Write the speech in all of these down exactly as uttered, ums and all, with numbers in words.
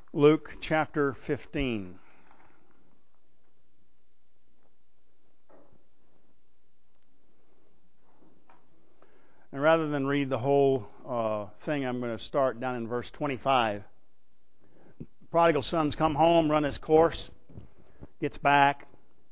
Luke chapter fifteen. And rather than read the whole uh, thing, I'm going to start down in verse twenty-five. Prodigal son's come home, run his course, gets back,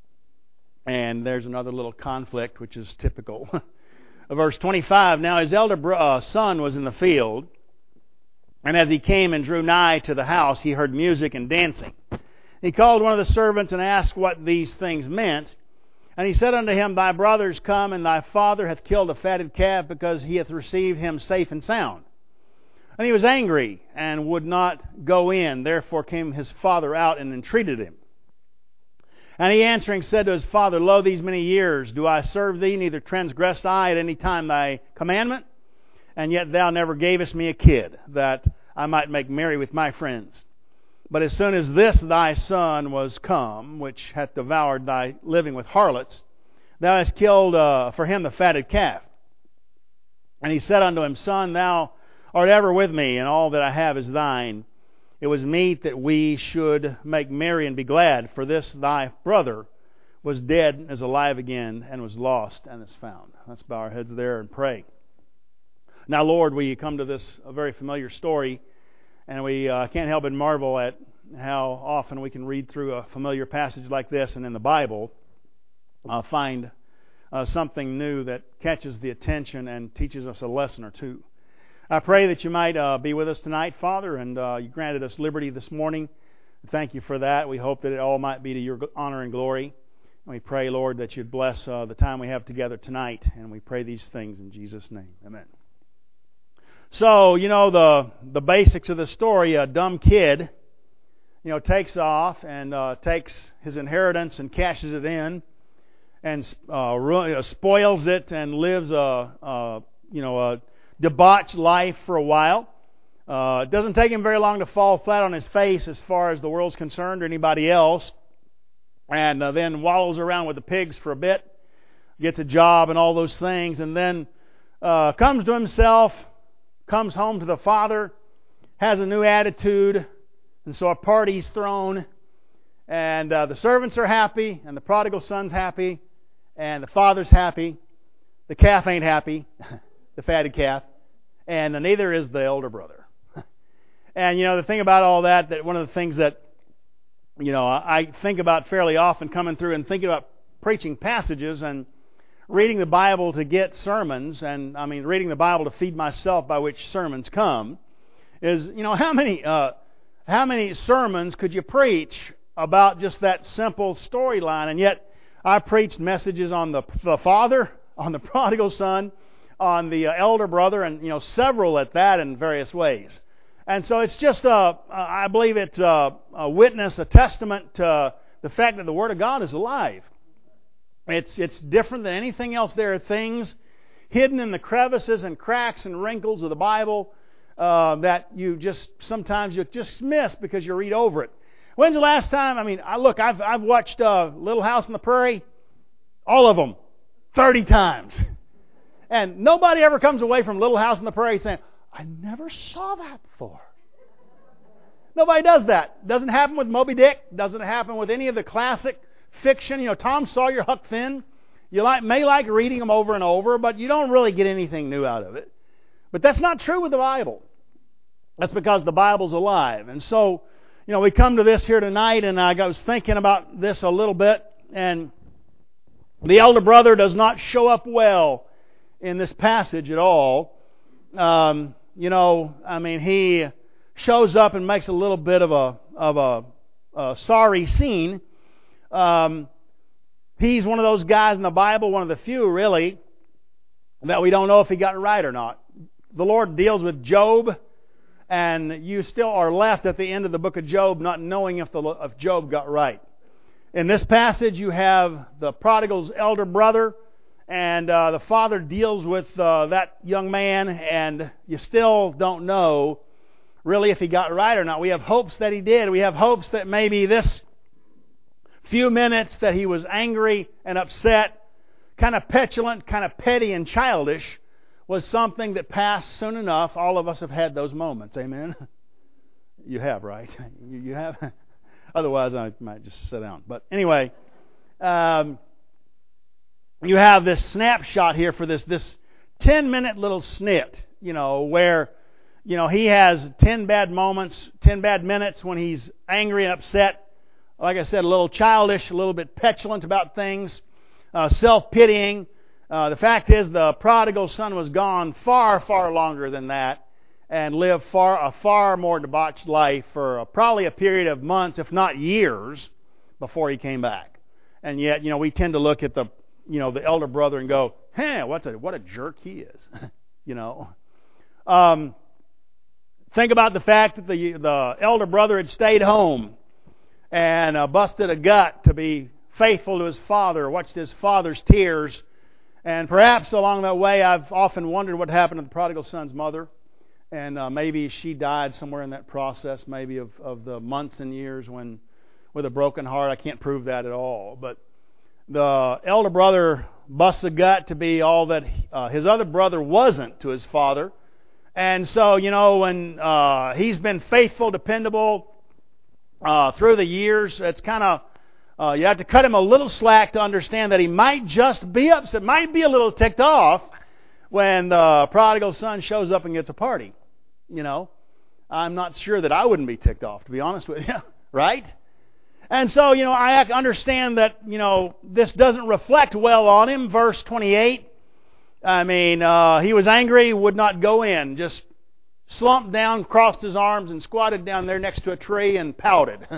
and there's another little conflict, which is typical. Verse twenty-five, now his elder bro- uh, son was in the field, and as he came and drew nigh to the house, he heard music and dancing. He called one of the servants and asked what these things meant. And he said unto him, Thy brothers come, and thy father hath killed a fatted calf, because he hath received him safe and sound. And he was angry, and would not go in. Therefore came his father out and entreated him. And he answering said to his father, Lo, these many years do I serve thee, neither transgressed I at any time thy commandment, and yet thou never gavest me a kid, that I might make merry with my friends. But as soon as this thy son was come, which hath devoured thy living with harlots, thou hast killed uh, for him the fatted calf. And he said unto him, Son, thou art ever with me, and all that I have is thine. It was meet that we should make merry and be glad, for this thy brother was dead and is alive again, and was lost and is found. Let's bow our heads there and pray. Now, Lord, we come to this a very familiar story, and we uh, can't help but marvel at how often we can read through a familiar passage like this and in the Bible uh, find uh, something new that catches the attention and teaches us a lesson or two. I pray that you might uh, be with us tonight, Father, and uh, you granted us liberty this morning. Thank you for that. We hope that it all might be to your honor and glory. And we pray, Lord, that you'd bless uh, the time we have together tonight, and we pray these things in Jesus' name. Amen. So, you know, the the basics of the story, a dumb kid, you know, takes off and uh, takes his inheritance and cashes it in and uh, spoils it and lives a, a, you know, a debauched life for a while. Uh, it doesn't take him very long to fall flat on his face as far as the world's concerned or anybody else. And uh, then wallows around with the pigs for a bit, gets a job and all those things, and then uh, comes to himself, comes home to the Father, has a new attitude, and so a party's thrown, and uh, the servants are happy, and the prodigal son's happy, and the father's happy. The calf ain't happy, the fatted calf, and neither is the elder brother. And, you know, the thing about all that, that one of the things that, you know, I think about fairly often coming through and thinking about preaching passages and reading the Bible to get sermons, and I mean reading the Bible to feed myself, by which sermons come, is, you know, how many uh, how many sermons could you preach about just that simple storyline? And yet I preached messages on the, the father, on the prodigal son, on the uh, elder brother, and, you know, several at that in various ways. And so it's just a, uh, I believe it's a, a witness, a testament to the fact that the Word of God is alive. It's it's different than anything else. There are things hidden in the crevices and cracks and wrinkles of the Bible uh, that you just sometimes you just miss because you read over it. When's the last time? I mean, I look, I've I've watched uh, Little House on the Prairie, all of them, thirty times, and nobody ever comes away from Little House on the Prairie saying, "I never saw that before." Nobody does that. Doesn't happen with Moby Dick. Doesn't happen with any of the classic fiction. You know, Tom Sawyer, Huck Finn. You like, may like reading them over and over, but you don't really get anything new out of it. But that's not true with the Bible. That's because the Bible's alive. And so, you know, we come to this here tonight, and I was thinking about this a little bit, and the elder brother does not show up well in this passage at all. Um, you know, I mean, he shows up and makes a little bit of a of a, a sorry scene. Um, he's one of those guys in the Bible, one of the few really, that we don't know if he got it right or not. The Lord deals with Job, and you still are left at the end of the book of Job not knowing if the if Job got right. In this passage, you have the prodigal's elder brother, and uh, the father deals with uh, that young man, and you still don't know really if he got it right or not. We have hopes that he did. We have hopes that maybe this few minutes that he was angry and upset, kind of petulant, kind of petty and childish, was something that passed soon enough. All of us have had those moments. Amen? You have, right? You, you have? Otherwise, I might just sit down. But anyway, um, you have this snapshot here for this this ten-minute little snit, you know, where, you know, he has ten bad moments, ten bad minutes when he's angry and upset. Like I said, a little childish, a little bit petulant about things, uh, self-pitying. Uh, the fact is, the prodigal son was gone far, far longer than that, and lived far a far more debauched life for a, probably a period of months, if not years, before he came back. And yet, you know, we tend to look at the, you know, the elder brother and go, "Hey, what's a what a jerk he is," you know. Um, think about the fact that the the elder brother had stayed home and uh, busted a gut to be faithful to his father, watched his father's tears, and perhaps along that way, I've often wondered what happened to the prodigal son's mother. And uh, maybe she died somewhere in that process, maybe of, of the months and years when, with a broken heart. I can't prove that at all. But the elder brother busts a gut to be all that uh, his other brother wasn't to his father. And so, you know, when uh, he's been faithful, dependable uh, through the years, it's kind of, uh, you have to cut him a little slack to understand that he might just be upset, might be a little ticked off when the prodigal son shows up and gets a party. You know, I'm not sure that I wouldn't be ticked off, to be honest with you, right? And so, you know, I understand that, you know, this doesn't reflect well on him. Verse twenty-eight, I mean, uh, he was angry, would not go in, just slumped down, crossed his arms, and squatted down there next to a tree and pouted.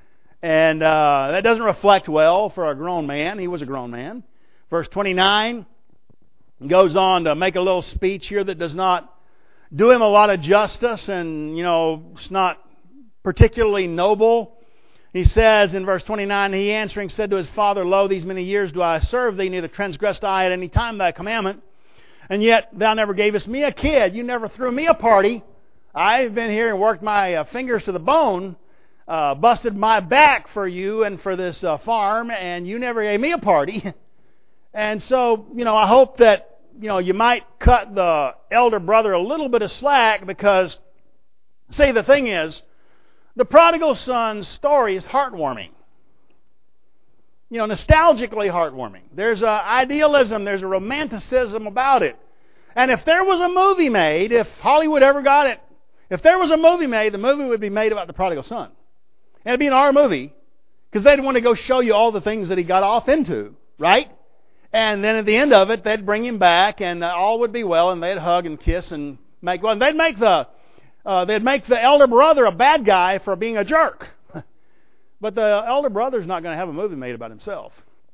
And uh, that doesn't reflect well for a grown man. He was a grown man. Verse twenty-nine goes on to make a little speech here that does not do him a lot of justice, and, you know, it's not particularly noble. He says in verse twenty-nine, he answering said to his father, "Lo, these many years do I serve thee, neither transgressed I at any time thy commandment. And yet thou never gavest me a kid. You never threw me a party. I've been here and worked my uh, fingers to the bone, uh, busted my back for you and for this uh, farm, and you never gave me a party." And so, you know, I hope that, you know, you might cut the elder brother a little bit of slack, because, see, the thing is, the prodigal son's story is heartwarming. You know, nostalgically heartwarming. There's a idealism, there's a romanticism about it. And if there was a movie made, if Hollywood ever got it, if there was a movie made, the movie would be made about the prodigal son. And it'd be an R movie, because they'd want to go show you all the things that he got off into, right? And then at the end of it, they'd bring him back, and all would be well, and they'd hug and kiss and make well. And they'd make the uh, they'd make the elder brother a bad guy for being a jerk. But the elder brother's not going to have a movie made about himself.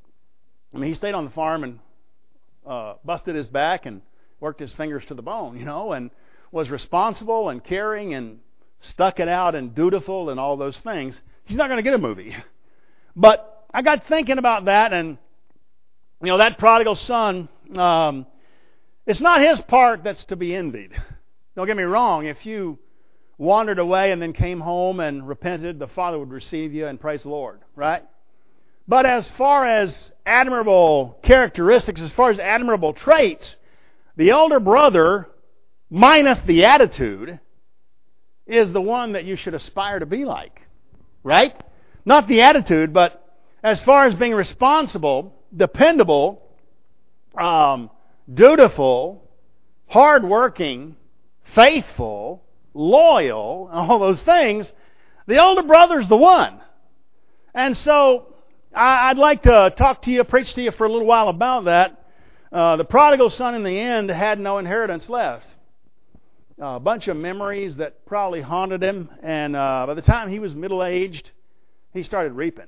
I mean, he stayed on the farm and uh, busted his back and worked his fingers to the bone, you know, and was responsible and caring and stuck it out and dutiful and all those things. He's not going to get a movie. But I got thinking about that, and you know, that prodigal son, um, it's not his part that's to be envied. Don't get me wrong. If you wandered away and then came home and repented, the Father would receive you, and praise the Lord, right? But as far as admirable characteristics, as far as admirable traits, the elder brother, minus the attitude, is the one that you should aspire to be like, right? Not the attitude, but as far as being responsible, dependable, um, dutiful, hardworking, faithful, loyal, all those things, the elder brother's the one. And so I, I'd like to talk to you, preach to you for a little while about that. Uh, the prodigal son in the end had no inheritance left. Uh, a bunch of memories that probably haunted him, and uh, by the time he was middle-aged, he started reaping.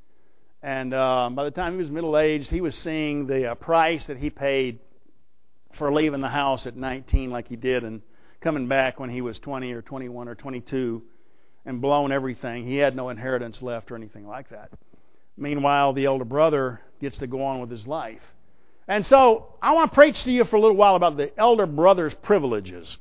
And uh, by the time he was middle-aged, he was seeing the uh, price that he paid for leaving the house at nineteen like he did, and coming back when he was twenty or twenty-one or twenty-two and blown everything. He had no inheritance left or anything like that. Meanwhile, the older brother gets to go on with his life. And so I want to preach to you for a little while about the elder brother's privileges.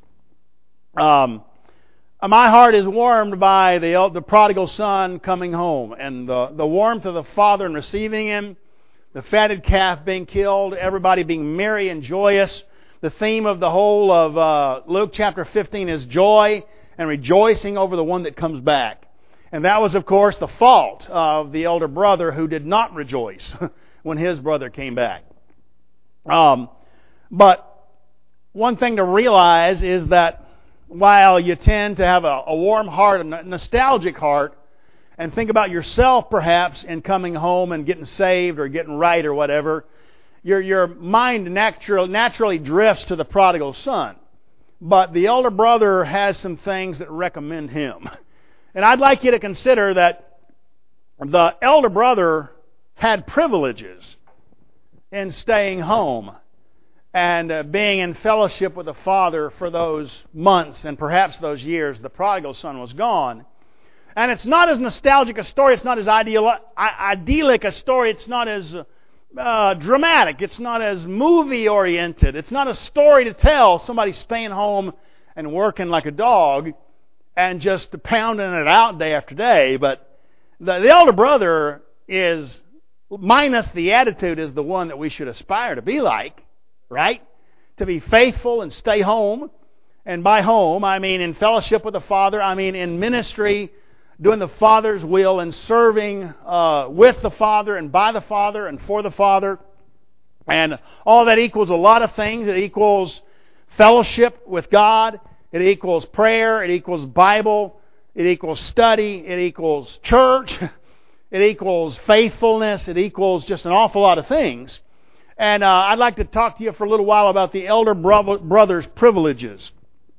Um, my heart is warmed by the, the prodigal son coming home, and the, the warmth of the father in receiving him, the fatted calf being killed, everybody being merry and joyous. The theme of the whole of uh, Luke chapter fifteen is joy, and rejoicing over the one that comes back. And that was, of course, the fault of the elder brother who did not rejoice when his brother came back. Um, but one thing to realize is that while you tend to have a, a warm heart, a nostalgic heart, and think about yourself perhaps in coming home and getting saved or getting right or whatever, your your mind natural, naturally drifts to the prodigal son. But the elder brother has some things that recommend him. And I'd like you to consider that the elder brother had privileges in staying home and uh, being in fellowship with the Father for those months and perhaps those years the prodigal son was gone. And it's not as nostalgic a story, it's not as ideal, idyllic a story, it's not as uh, dramatic, it's not as movie-oriented, it's not a story to tell somebody staying home and working like a dog and just pounding it out day after day. But the, the elder brother is, minus the attitude, is the one that we should aspire to be like, right? To be faithful and stay home. And by home, I mean in fellowship with the Father, I mean in ministry, doing the Father's will and serving uh, with the Father and by the Father and for the Father. And all that equals a lot of things. It equals fellowship with God. It equals prayer. It equals Bible. It equals study. It equals church. It equals faithfulness. It equals just an awful lot of things. And uh, I'd like to talk to you for a little while about the elder bro- brother's privileges.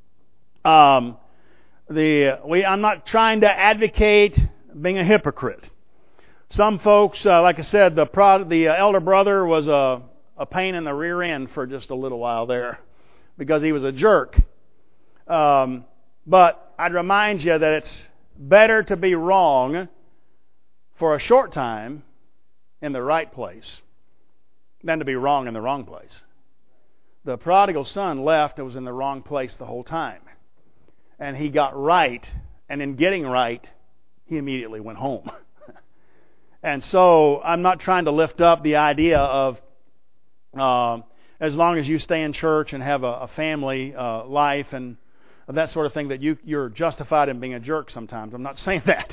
Um, the we I'm not trying to advocate being a hypocrite. Some folks, uh, like I said, the pro- the uh, elder brother was a a pain in the rear end for just a little while there because he was a jerk. Um, but I'd remind you that it's better to be wrong for a short time in the right place than to be wrong in the wrong place. The prodigal son left and was in the wrong place the whole time. And he got right, and in getting right, he immediately went home. And so I'm not trying to lift up the idea of uh, as long as you stay in church and have a, a family uh, life and that sort of thing, that you, you're justified in being a jerk sometimes. I'm not saying that.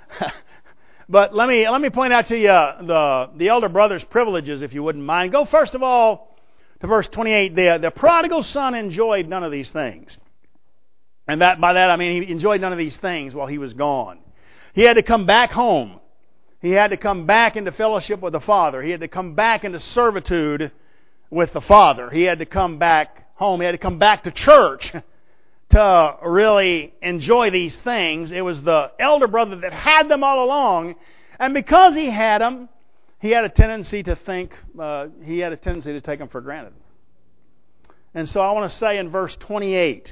But let me let me point out to you the, the elder brother's privileges, if you wouldn't mind. Go first of all to verse twenty-eight. The, the prodigal son enjoyed none of these things. And that by that I mean he enjoyed none of these things while he was gone. He had to come back home. He had to come back into fellowship with the Father. He had to come back into servitude with the Father. He had to come back home. He had to come back to church to really enjoy these things. It was the elder brother that had them all along. And because he had them, he had a tendency to think, uh, he had a tendency to take them for granted. And so I want to say in verse twenty-eight,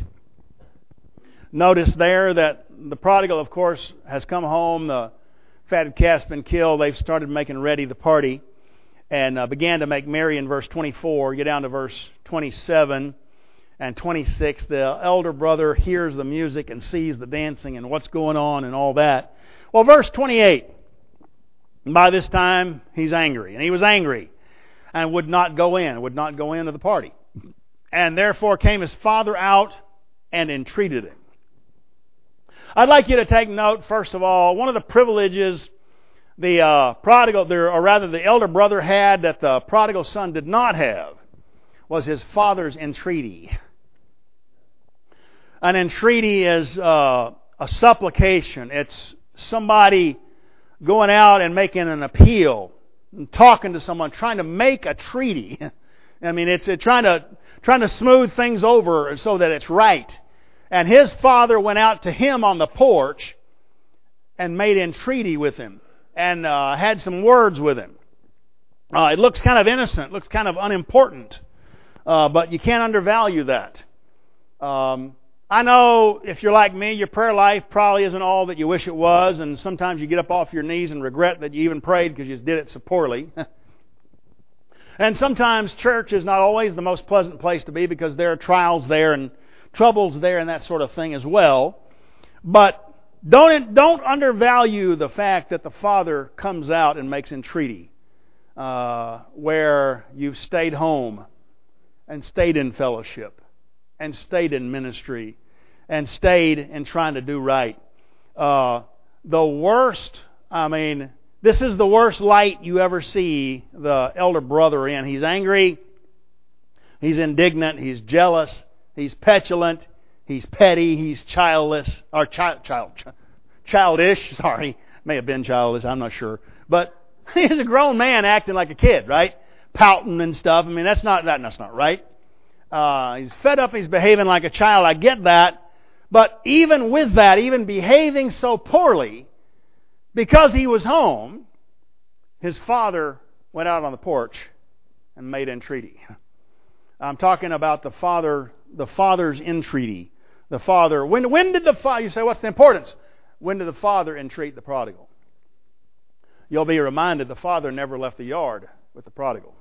notice there that the prodigal, of course, has come home. The fatted calf's been killed. They've started making ready the party and uh, began to make merry in verse twenty-four. Get down to verse twenty-seven and twenty-six. The elder brother hears the music and sees the dancing and what's going on and all that. Well, verse twenty-eight. By this time, he's angry. And he was angry and would not go in, would not go into the party. And therefore came his father out and entreated him. I'd like you to take note, first of all, one of the privileges the uh, prodigal, or rather the elder brother had that the prodigal son did not have was his father's entreaty. An entreaty is uh, a supplication. It's somebody going out and making an appeal, and talking to someone, trying to make a treaty. I mean, it's, it's trying to trying to smooth things over so that it's right. And his father went out to him on the porch and made entreaty with him and uh, had some words with him. Uh, it looks kind of innocent, looks kind of unimportant, uh, but you can't undervalue that. Um, I know if you're like me, your prayer life probably isn't all that you wish it was, and sometimes you get up off your knees and regret that you even prayed because you did it so poorly. And sometimes church is not always the most pleasant place to be because there are trials there and troubles there and that sort of thing as well. But don't don't undervalue the fact that the Father comes out and makes entreaty uh, where you've stayed home and stayed in fellowship and stayed in ministry and stayed in trying to do right. Uh, the worst, I mean, this is the worst light you ever see the elder brother in. He's angry, he's indignant, he's jealous, he's petulant, he's petty, he's childless, or child, child, childish, sorry, may have been childish, I'm not sure. But he's a grown man acting like a kid, right? Pouting and stuff. I mean, that's not, that, that's not right. Uh, he's fed up, he's behaving like a child, I get that. But even with that, even behaving so poorly, because he was home, his father went out on the porch and made entreaty. I'm talking about the father, the father's entreaty. The father, when, when did the father, you say, what's the importance? When did the father entreat the prodigal? You'll be reminded the father never left the yard with the prodigal.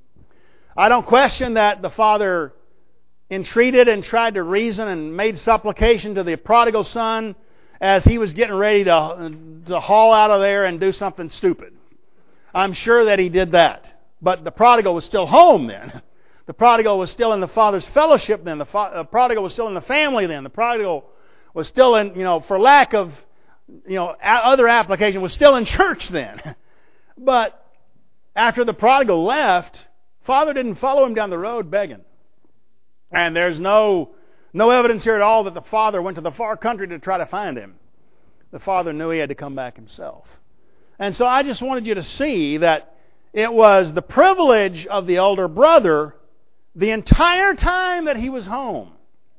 I don't question that the father entreated and tried to reason and made supplication to the prodigal son as he was getting ready to, to haul out of there and do something stupid. I'm sure that he did that. But the prodigal was still home then. The prodigal was still in the father's fellowship then. The, fa- the prodigal was still in the family then. The prodigal was still in, you know, for lack of, you know, a- other application, was still in church then. But after the prodigal left, father didn't follow him down the road begging. And there's no no evidence here at all that the father went to the far country to try to find him. The father knew he had to come back himself. And so I just wanted you to see that it was the privilege of the elder brother the entire time that he was home.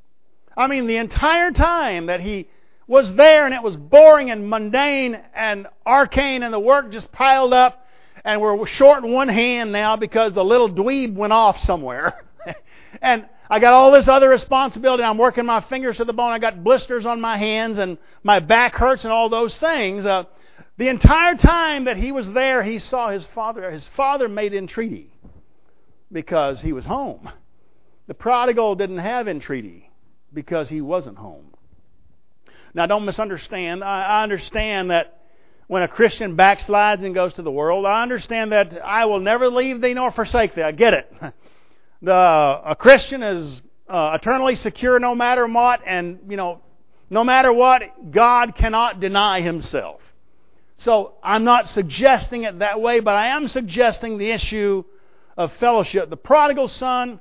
I mean, the entire time that he was there and it was boring and mundane and arcane and the work just piled up and we're short in one hand now because the little dweeb went off somewhere. And I got all this other responsibility. I'm working my fingers to the bone. I got blisters on my hands and my back hurts and all those things. Uh, the entire time that he was there, he saw his father. His father made entreaty because he was home. The prodigal didn't have entreaty because he wasn't home. Now, don't misunderstand. I, I understand that when a Christian backslides and goes to the world, I understand that I will never leave thee nor forsake thee. I get it. The, a Christian is uh, eternally secure no matter what, and, you know, no matter what, God cannot deny Himself. So I'm not suggesting it that way, but I am suggesting the issue of fellowship. The prodigal son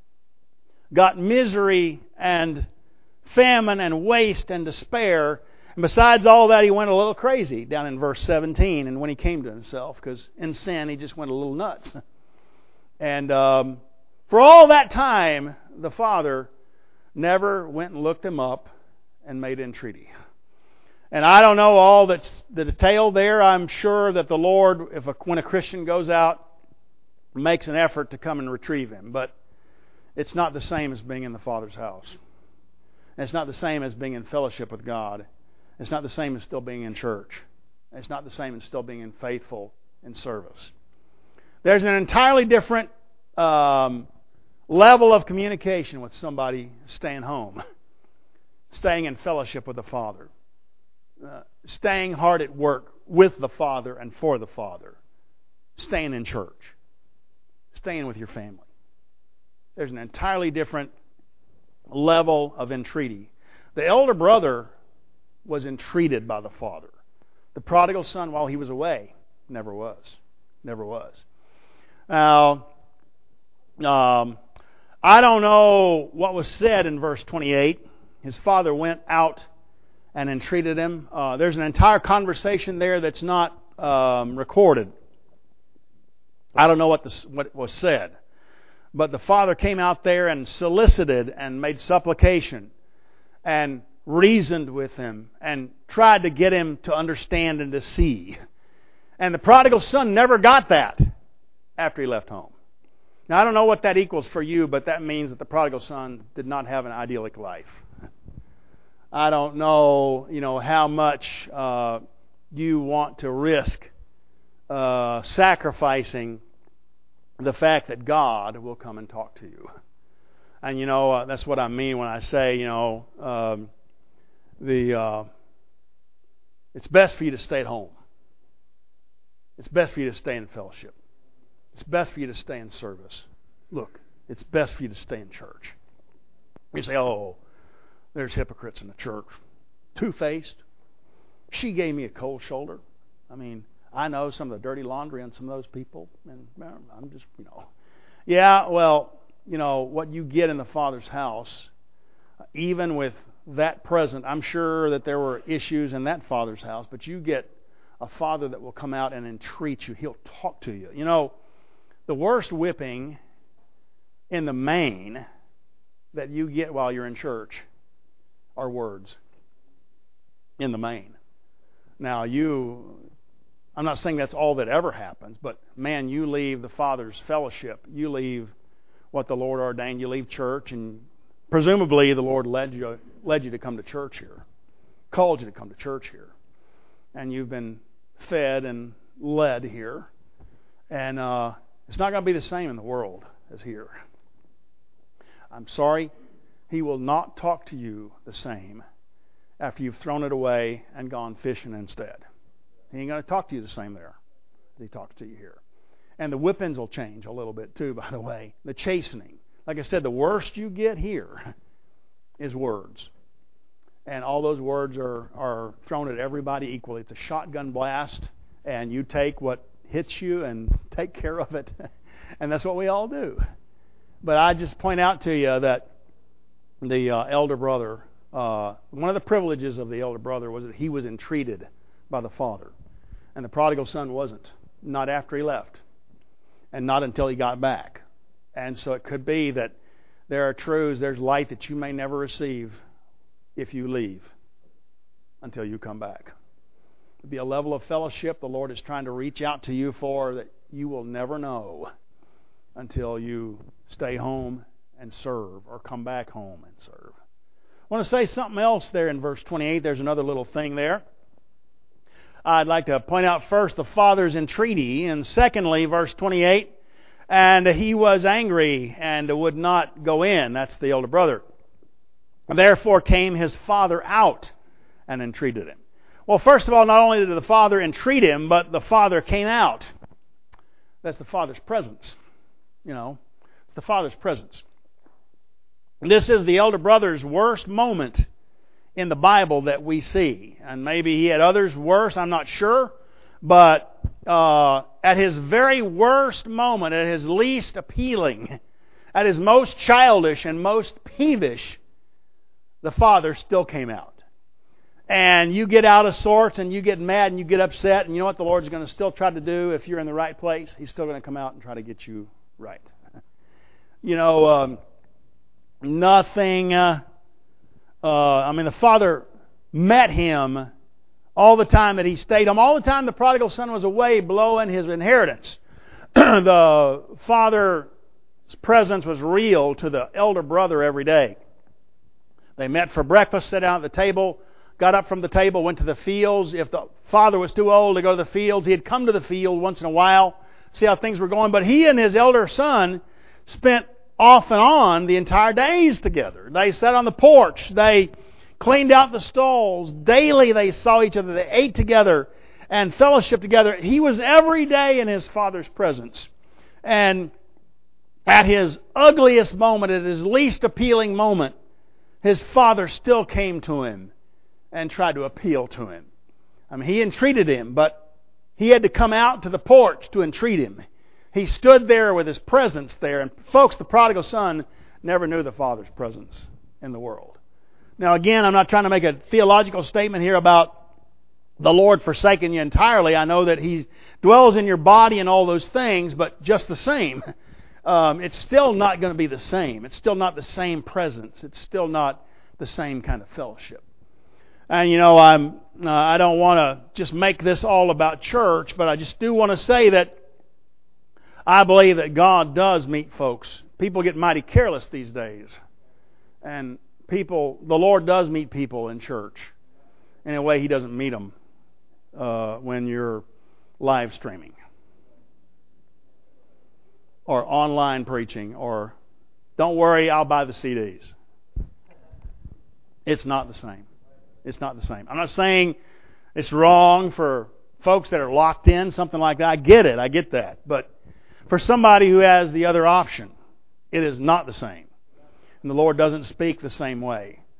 got misery and famine and waste and despair. And besides all that, he went a little crazy down in verse seventeen. And when he came to himself, because in sin he just went a little nuts. And um, for all that time, the father never went and looked him up and made entreaty. And I don't know all that's the detail there. I'm sure that the Lord, if a, when a Christian goes out, makes an effort to come and retrieve him. But it's not the same as being in the Father's house. And it's not the same as being in fellowship with God. It's not the same as still being in church. It's not the same as still being in faithful in service. There's an entirely different um, level of communication with somebody staying home, staying in fellowship with the Father, uh, staying hard at work with the Father and for the Father, staying in church, staying with your family. There's an entirely different level of entreaty. The elder brother was entreated by the father. The prodigal son, while he was away, never was. Never was. Now, um, I don't know what was said in verse twenty-eight. His father went out and entreated him. Uh, there's an entire conversation there that's not um, recorded. I don't know what, this, what was said. But the father came out there and solicited and made supplication and reasoned with him and tried to get him to understand and to see. And the prodigal son never got that after he left home. Now, I don't know what that equals for you, but that means that the prodigal son did not have an idyllic life. I don't know, you know, how much uh, you want to risk uh, sacrificing the fact that God will come and talk to you. And, you know, uh, that's what I mean when I say, you know, um, the uh, it's best for you to stay at home. It's best for you to stay in fellowship. It's best for you to stay in service. Look, it's best for you to stay in church. You say, oh, There's hypocrites in the church. Two-faced. She gave me a cold shoulder. I mean, I know some of the dirty laundry on some of those people. And I'm just, you know. Yeah, well, you know, what you get in the Father's house, even with that present, I'm sure that there were issues in that Father's house, but you get a Father that will come out and entreat you. He'll talk to you. You know, the worst whipping in the main that you get while you're in church are words. In the main. Now, you, I'm not saying that's all that ever happens, but man, you leave the Father's fellowship. You leave what the Lord ordained. You leave church, and presumably the Lord led you, led you to come to church here, called you to come to church here. And you've been fed and led here. And uh, it's not going to be the same in the world as here. I'm sorry, He will not talk to you the same after you've thrown it away and gone fishing instead. He ain't going to talk to you the same there as He talks to you here. And the whippings will change a little bit too, by the way. The chastening. Like I said, the worst you get here is words. And all those words are, are thrown at everybody equally. It's a shotgun blast, and you take what hits you and take care of it. And that's what we all do. But I just point out to you that the uh, elder brother, uh, one of the privileges of the elder brother was that he was entreated by the Father. And the prodigal son wasn't. Not after he left. And not until he got back. And so it could be that there are truths, there's light that you may never receive if you leave until you come back. There'll be a level of fellowship the Lord is trying to reach out to you for that you will never know until you stay home and serve or come back home and serve. I want to say something else there in verse twenty-eight. There's another little thing there. I'd like to point out first the Father's entreaty, and secondly, verse twenty-eight, and he was angry and would not go in. That's the elder brother. Therefore came his father out and entreated him. Well, first of all, not only did the Father entreat him, but the Father came out. That's the Father's presence. You know, the Father's presence. This is the elder brother's worst moment in the Bible that we see. And maybe he had others worse, I'm not sure. But uh, at his very worst moment, at his least appealing, at his most childish and most peevish, the Father still came out. And you get out of sorts and you get mad and you get upset, and you know what the Lord's going to still try to do if you're in the right place? He's still going to come out and try to get you right. You know, um, nothing... Uh, uh, I mean, the Father met him all the time that he stayed home. All the time the prodigal son was away blowing his inheritance. The Father's presence was real to the elder brother every day. They met for breakfast, sat down at the table, got up from the table, went to the fields. If the father was too old to go to the fields, he'd come to the field once in a while, see how things were going. But he and his elder son spent off and on the entire days together. They sat on the porch. They cleaned out the stalls. Daily they saw each other. They ate together and fellowshiped together. He was every day in his Father's presence. And at his ugliest moment, at his least appealing moment, his Father still came to him and tried to appeal to him. I mean, he entreated him, but he had to come out to the porch to entreat him. He stood there with his presence there. And folks, the prodigal son never knew the Father's presence in the world. Now again, I'm not trying to make a theological statement here about the Lord forsaking you entirely. I know that He dwells in your body and all those things, but just the same, um, it's still not going to be the same. It's still not the same presence. It's still not the same kind of fellowship. And you know, I'm uh, I don't want to just make this all about church, but I just do want to say that I believe that God does meet folks. People get mighty careless these days. And people, the Lord does meet people in church in a way He doesn't meet them uh, when you're live streaming or online preaching, or don't worry, I'll buy the C Ds. It's not the same. It's not the same. I'm not saying it's wrong for folks that are locked in, something like that. I get it. I get that. But for somebody who has the other option, it is not the same. And the Lord doesn't speak the same way.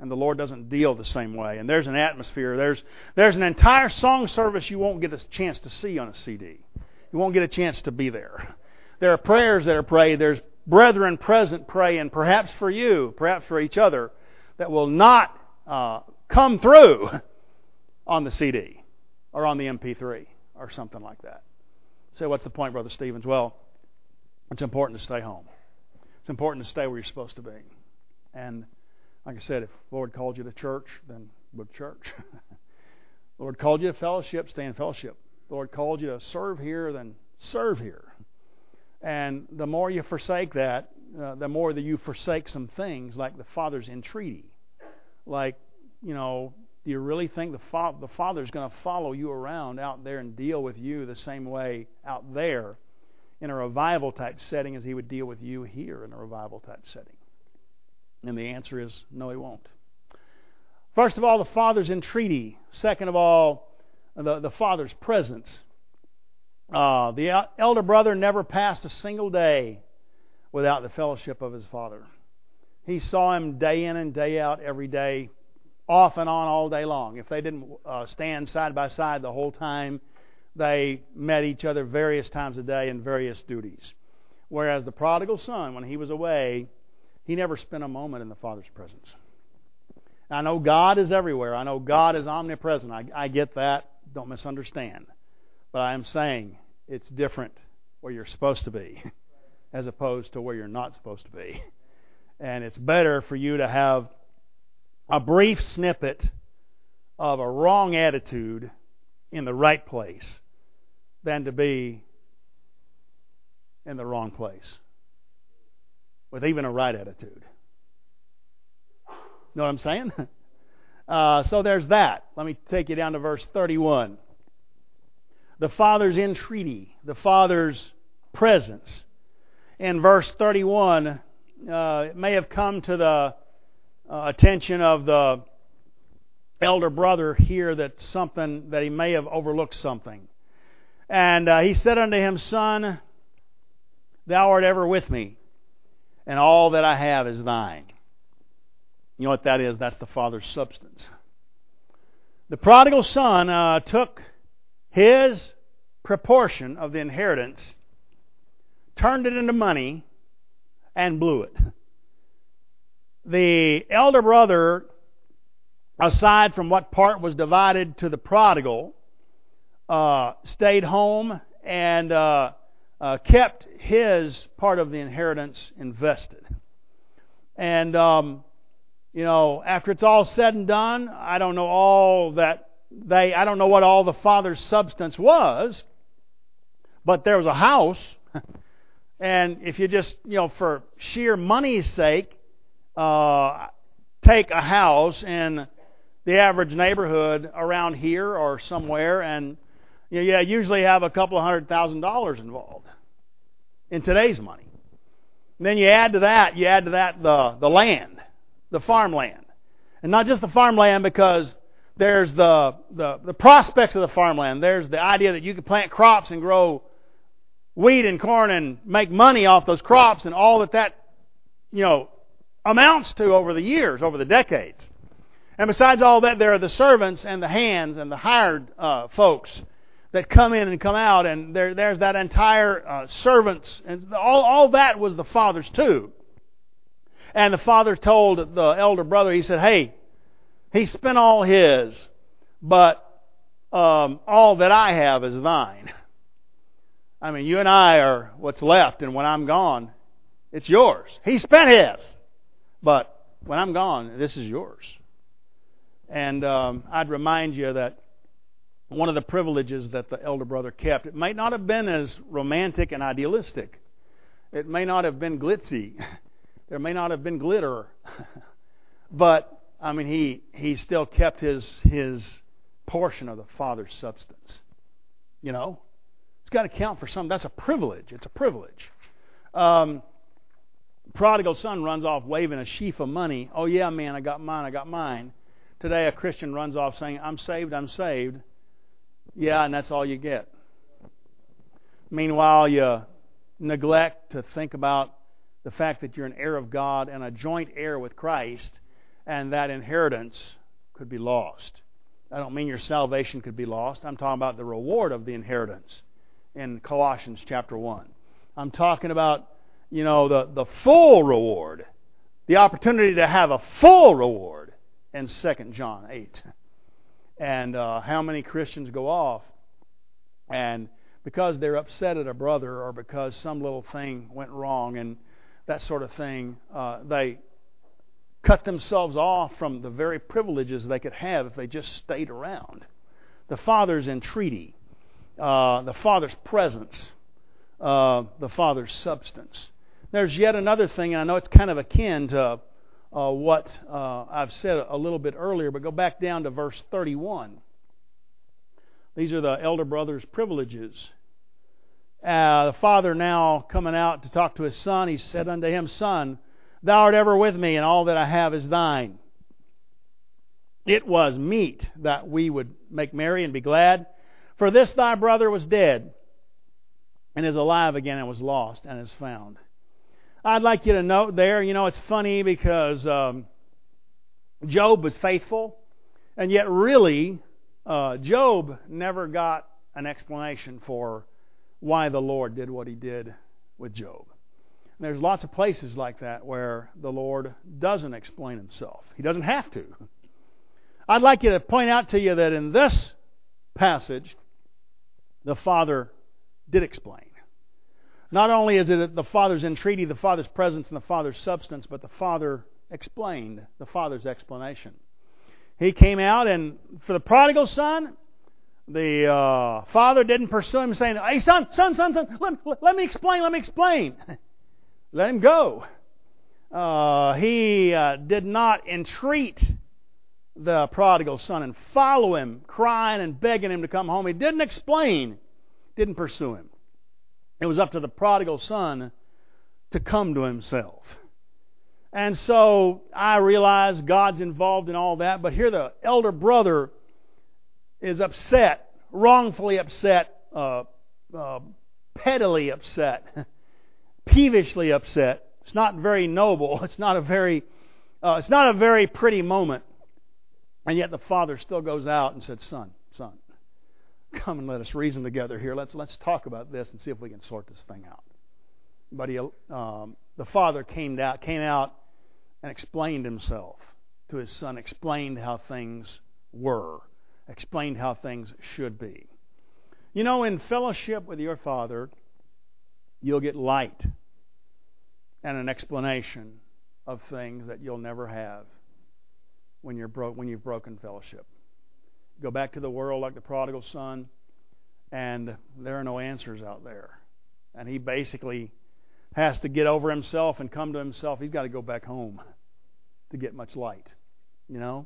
And the Lord doesn't deal the same way. And there's an atmosphere. There's there's an entire song service you won't get a chance to see on a C D. You won't get a chance to be there. There are prayers that are prayed. There's brethren present praying, perhaps for you, perhaps for each other, that will not uh, come through on the C D or on the M P three or something like that. So what's the point, Brother Stevens? Well, it's important to stay home. It's important to stay where you're supposed to be. And like I said, if the Lord called you to church, then go to church. The Lord called you to fellowship, stay in fellowship. The Lord called you to serve here, then serve here. And the more you forsake that, uh, the more that you forsake some things like the Father's entreaty. Like, you know, do you really think the, fa- the Father's going to follow you around out there and deal with you the same way out there in a revival type setting as He would deal with you here in a revival type setting? And the answer is no, He won't. First of all, the Father's entreaty. Second of all, the, the Father's presence. Uh, the elder brother never passed a single day without the fellowship of his father. He saw him day in and day out every day, off and on all day long. If they didn't uh, stand side by side the whole time, they met each other various times a day in various duties. Whereas the prodigal son, when he was away, he never spent a moment in the Father's presence. I know God is everywhere. I know God is omnipresent. I, I get that. Don't misunderstand. But I am saying it's different where you're supposed to be as opposed to where you're not supposed to be. And it's better for you to have a brief snippet of a wrong attitude in the right place than to be in the wrong place with even a right attitude. Know what I'm saying? Uh, so there's that. Let me take you down to verse thirty-one. The Father's entreaty, the Father's presence. In verse thirty-one, uh, it may have come to the uh, attention of the elder brother here that something that he may have overlooked something. And uh, he said unto him, Son, thou art ever with me, and all that I have is thine. You know what that is? That's the Father's substance. The prodigal son uh, took his proportion of the inheritance, turned it into money, and blew it. The elder brother, aside from what part was divided to the prodigal, uh, stayed home and uh, uh, kept his part of the inheritance invested. And, um, you know, after it's all said and done, I don't know all that they, I don't know what all the father's substance was, but there was a house. And if you just, you know, for sheer money's sake, uh, take a house in the average neighborhood around here or somewhere, and you know, yeah, usually have a couple of hundred thousand dollars involved in today's money. And then you add to that, you add to that the the land, the farmland, and not just the farmland, because there's the the the prospects of the farmland. There's the idea that you can plant crops and grow wheat and corn and make money off those crops, and all that that, you know, amounts to over the years, over the decades. And besides all that, there are the servants and the hands and the hired uh, folks that come in and come out, and there, there's that entire uh, servants, and all, all that was the father's too. And the father told the elder brother, he said, hey, he spent all his, but um, all that I have is thine. I mean, you and I are what's left, and when I'm gone, it's yours. He spent his, but when I'm gone, this is yours. And um, I'd remind you that one of the privileges that the elder brother kept, it may not have been as romantic and idealistic. It may not have been glitzy. There may not have been glitter. But, I mean, he, he still kept his, his portion of the Father's substance. You know? It's got to count for something. That's a privilege. It's a privilege. Um, prodigal son runs off waving a sheaf of money. Oh, yeah, man, I got mine, I got mine. Today, a Christian runs off saying, I'm saved, I'm saved. Yeah, and that's all you get. Meanwhile, you neglect to think about the fact that you're an heir of God and a joint heir with Christ, and that inheritance could be lost. I don't mean your salvation could be lost. I'm talking about the reward of the inheritance in Colossians chapter one. I'm talking about, you know, the, the full reward, the opportunity to have a full reward in Second John eight. And uh, how many Christians go off and because they're upset at a brother or because some little thing went wrong and that sort of thing, uh, they cut themselves off from the very privileges they could have if they just stayed around. The Father's entreaty, uh, the Father's presence, uh, the Father's substance. There's yet another thing, and I know it's kind of akin to uh, what uh, I've said a little bit earlier, but go back down to verse thirty-one. These are the elder brother's privileges. Uh, the father now coming out to talk to his son, he said unto him, Son, thou art ever with me, and all that I have is thine. It was meet that we would make merry and be glad. For this thy brother was dead, and is alive again, and was lost, and is found. I'd like you to note there, you know, it's funny because um, Job was faithful, and yet really, uh, Job never got an explanation for why the Lord did what He did with Job. And there's lots of places like that where the Lord doesn't explain Himself. He doesn't have to. I'd like you to point out to you that in this passage, the Father did explain. Not only is it the Father's entreaty, the Father's presence, and the Father's substance, but the Father explained, the Father's explanation. He came out, and for the prodigal son, the uh, father didn't pursue him, saying, Hey, son, son, son, son, let, let me explain, let me explain. Let him go. Uh, he uh, did not entreat the prodigal son and follow him, crying and begging him to come home. He didn't explain, didn't pursue him. It was up to the prodigal son to come to himself. And so I realize God's involved in all that, but here the elder brother is upset, wrongfully upset, uh, uh, pettily upset, peevishly upset. It's not very noble. It's not a very, uh, it's not a very pretty moment. And yet the father still goes out and said, "Son, son, come and let us reason together here. Let's let's talk about this and see if we can sort this thing out." But he, um, the father came out, came out and explained himself to his son. Explained how things were. Explained how things should be. You know, in fellowship with your Father, you'll get light and an explanation of things that you'll never have when you're bro- when you've broken fellowship. Go back to the world like the prodigal son, and there are no answers out there. And he basically has to get over himself and come to himself. He's got to go back home to get much light, you know.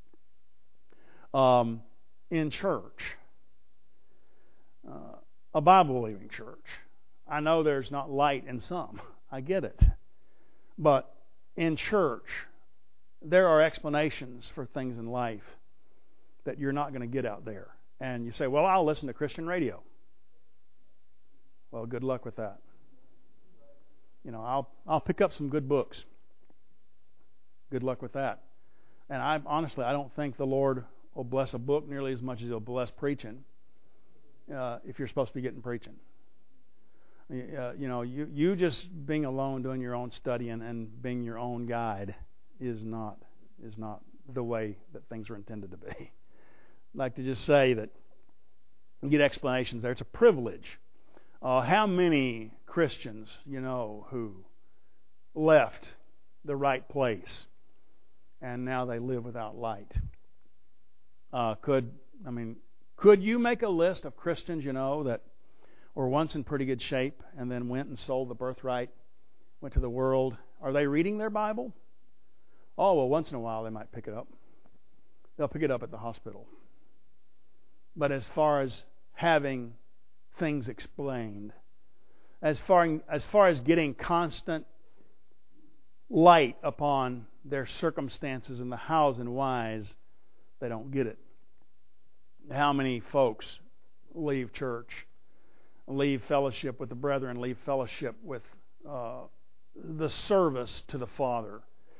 Um, in church, uh, a Bible-believing church. I know there's not light in some. I get it. But in church, there are explanations for things in life that you're not going to get out there. And you say, well, I'll listen to Christian radio. Well, good luck with that. You know, I'll I'll pick up some good books. Good luck with that. And I honestly, I don't think the Lord will bless a book nearly as much as He'll bless preaching uh, if you're supposed to be getting preaching. Uh, you know, you, you just being alone, doing your own studying, and being your own guide is not is not the way that things are intended to be. I'd like to just say that you get explanations there. It's a privilege. Uh, how many Christians, you know, who left the right place and now they live without light? Uh, could I mean, could you make a list of Christians, you know, that were once in pretty good shape and then went and sold the birthright, went to the world? Are they reading their Bible? Oh, well, once in a while they might pick it up. They'll pick it up at the hospital. But as far as having things explained, as far as far as getting constant light upon their circumstances and the hows and whys, they don't get it. How many folks leave church, leave fellowship with the brethren, leave fellowship with uh, the service to the Father,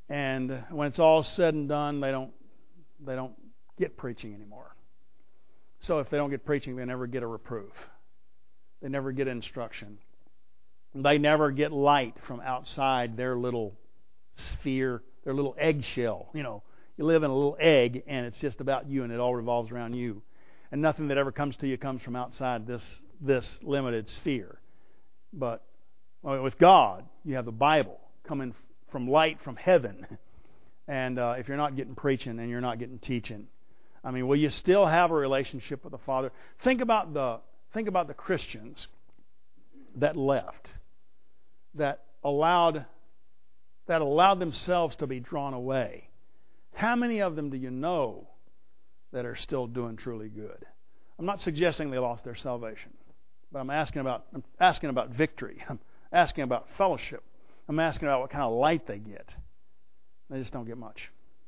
And when it's all said and done, they don't they don't get preaching anymore. So if they don't get preaching, they never get a reproof. They never get instruction. They never get light from outside their little sphere, their little eggshell. You know, you live in a little egg, and it's just about you, and it all revolves around you. And nothing that ever comes to you comes from outside this this limited sphere. But well, with God, you have the Bible coming from light from heaven. And uh, if you're not getting preaching and you're not getting teaching, I mean, will you still have a relationship with the Father? Think about the think about the Christians that left, that allowed that allowed themselves to be drawn away. How many of them do you know that are still doing truly good? I'm not suggesting they lost their salvation, but I'm asking about I'm asking about victory. I'm asking about fellowship. I'm asking about what kind of light they get. They just don't get much.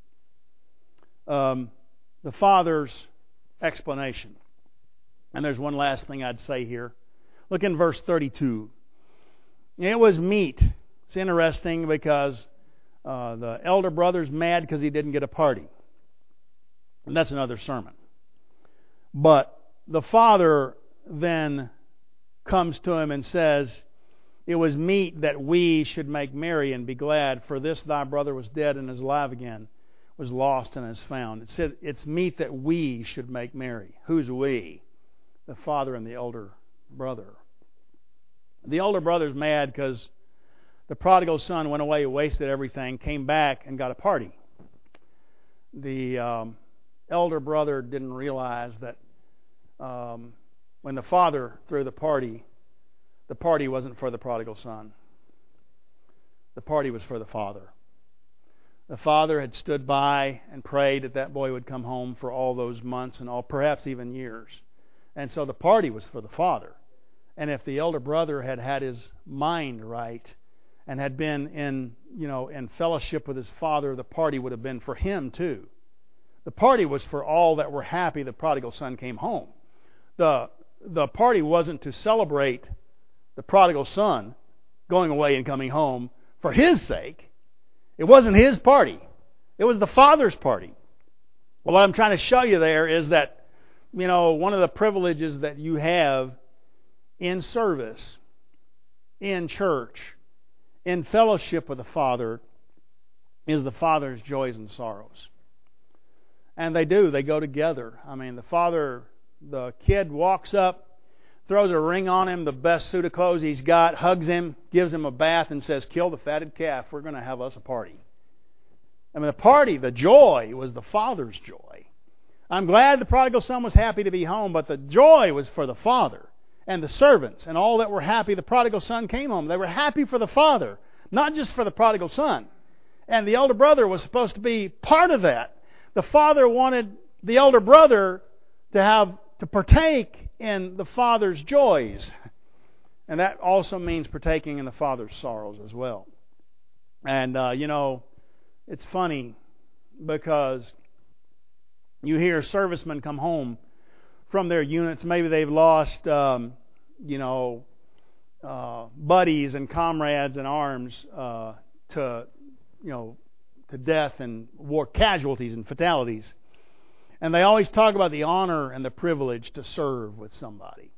Um, the Father's explanation. And there's one last thing I'd say here. Look in verse thirty-two. It was meat. It's interesting because uh, the elder brother's mad because he didn't get a party. And that's another sermon. But the father then comes to him and says, it was meet that we should make merry and be glad, for this thy brother was dead and is alive again, was lost and is found. It said it's meet that we should make merry. Who's we? The father and the elder brother. The elder brother's mad because the prodigal son went away, wasted everything, came back and got a party. The um, elder brother didn't realize that um, when the father threw the party, the party wasn't for the prodigal son. The party was for the father. The father had stood by and prayed that that boy would come home for all those months and all, perhaps even years. And so the party was for the father. And if the elder brother had had his mind right and had been in, you know, in fellowship with his father, the party would have been for him too. The party was for all that were happy the prodigal son came home. The the party wasn't to celebrate the prodigal son going away and coming home for his sake. It wasn't his party. It was the father's party. Well, what I'm trying to show you there is that, you know, one of the privileges that you have in service, in church, in fellowship with the Father is the Father's joys and sorrows. And they do. They go together. I mean, the father, the kid walks up, throws a ring on him, the best suit of clothes he's got, hugs him, gives him a bath, and says, kill the fatted calf. We're going to have us a party. I mean, the party, the joy was the father's joy. I'm glad the prodigal son was happy to be home, but the joy was for the father and the servants and all that were happy the prodigal son came home. They were happy for the father, not just for the prodigal son. And the elder brother was supposed to be part of that. The father wanted the elder brother to have to partake in the Father's joys. And that also means partaking in the Father's sorrows as well. And, uh, you know, it's funny because you hear servicemen come home from their units. Maybe they've lost, um, you know, uh, buddies and comrades in arms uh, to, you know, to death and war casualties and fatalities. And they always talk about the honor and the privilege to serve with somebody.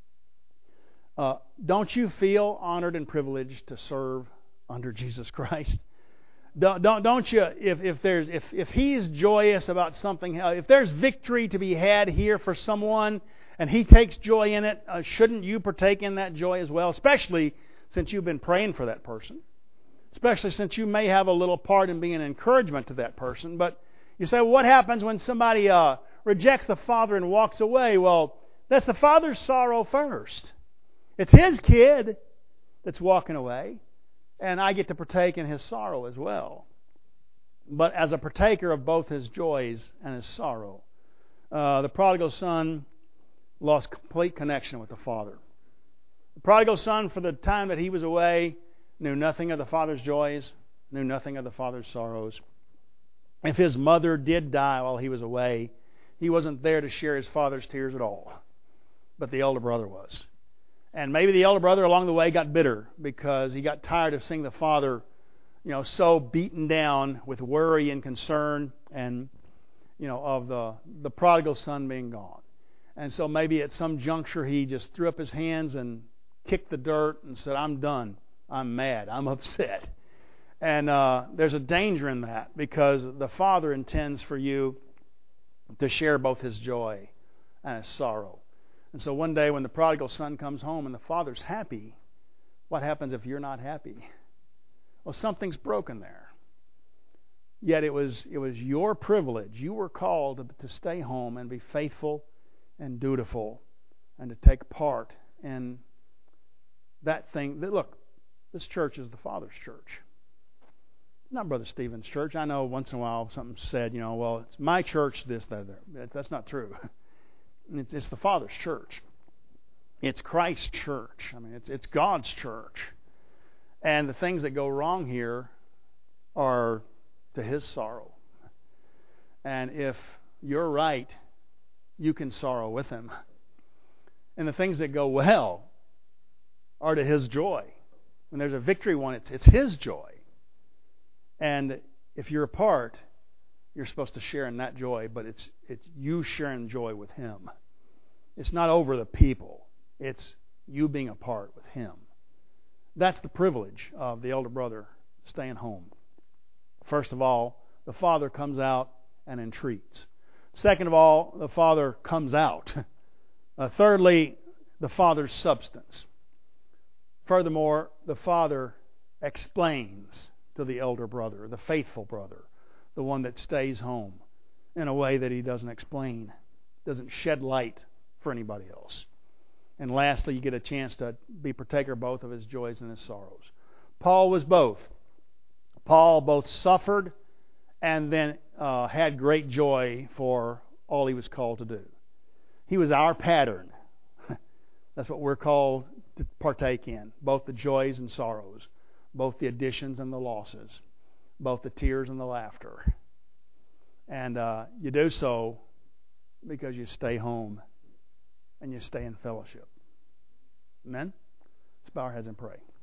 Uh, don't you feel honored and privileged to serve under Jesus Christ? Don't don't, don't you? If if there's if if He's joyous about something, if there's victory to be had here for someone, and He takes joy in it, uh, shouldn't you partake in that joy as well? Especially since you've been praying for that person. Especially since you may have a little part in being an encouragement to that person, but you say, well, what happens when somebody uh, rejects the Father and walks away? Well, that's the Father's sorrow first. It's His kid that's walking away, and I get to partake in His sorrow as well. But as a partaker of both His joys and His sorrow, uh, the prodigal son lost complete connection with the Father. The prodigal son, for the time that he was away, knew nothing of the Father's joys, knew nothing of the Father's sorrows. If his mother did die while he was away, he wasn't there to share his father's tears at all. But the elder brother was. And maybe the elder brother along the way got bitter because he got tired of seeing the father, you know, so beaten down with worry and concern and, you know, of the, the prodigal son being gone. And so maybe at some juncture he just threw up his hands and kicked the dirt and said, I'm done. I'm mad. I'm upset. And uh, there's a danger in that, because the Father intends for you to share both His joy and His sorrow. And so one day when the prodigal son comes home and the Father's happy, what happens if you're not happy? Well, something's broken there. Yet it was it was your privilege. You were called to, to stay home and be faithful and dutiful and to take part in that thing. Look, this church is the Father's church. Not Brother Stephen's church. I know once in a while something's said, you know, well, it's my church, this, that, that. That's not true. It's, it's the Father's church. It's Christ's church. I mean, it's it's God's church. And the things that go wrong here are to His sorrow. And if you're right, you can sorrow with Him. And the things that go well are to His joy. When there's a victory won, it's it's His joy. And if you're apart, you're supposed to share in that joy, but it's it's you sharing joy with Him. It's not over the people. It's you being apart with Him. That's the privilege of the elder brother staying home. First of all, the Father comes out and entreats. Second of all, the Father comes out. Uh, thirdly, the Father's substance. Furthermore, the Father explains to the elder brother, the faithful brother, the one that stays home, in a way that he doesn't explain, doesn't shed light for anybody else. And lastly, you get a chance to be partaker both of his joys and his sorrows. Paul was both. Paul both suffered and then uh, had great joy for all he was called to do. He was our pattern. That's what we're called to partake in, both the joys and sorrows, both the additions and the losses, both the tears and the laughter. And uh, you do so because you stay home and you stay in fellowship. Amen? Let's bow our heads and pray.